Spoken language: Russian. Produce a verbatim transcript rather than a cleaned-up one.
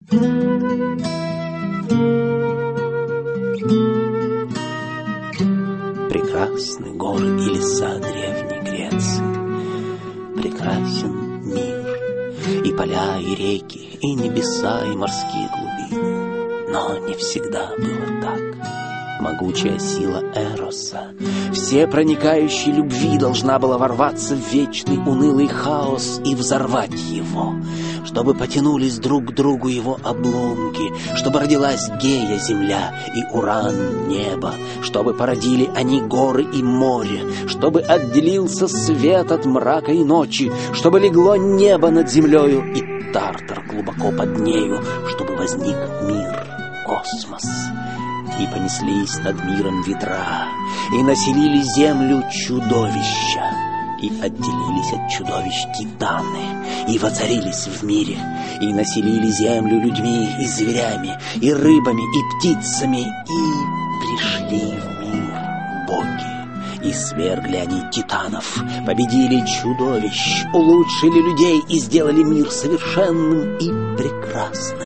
Прекрасны горы и леса Древней Греции, прекрасен мир, и поля, и реки, и небеса, и морские глубины. Но не всегда было так. Могучая сила Эроса, всепроникающей любви, должна была ворваться в вечный унылый хаос и взорвать его, чтобы потянулись друг к другу его обломки, чтобы родилась Гея земля и Уран небо, чтобы породили они горы и море, чтобы отделился свет от мрака и ночи, чтобы легло небо над землею и Тартар глубоко под нею, чтобы возник мир, космос. И понеслись над миром ветра, и населили землю чудовища, и отделились от чудовищ титаны, и воцарились в мире, и населили землю людьми и зверями, и рыбами, и птицами, и пришли в мир боги. И свергли они титанов, победили чудовищ, улучшили людей и сделали мир совершенным и прекрасным.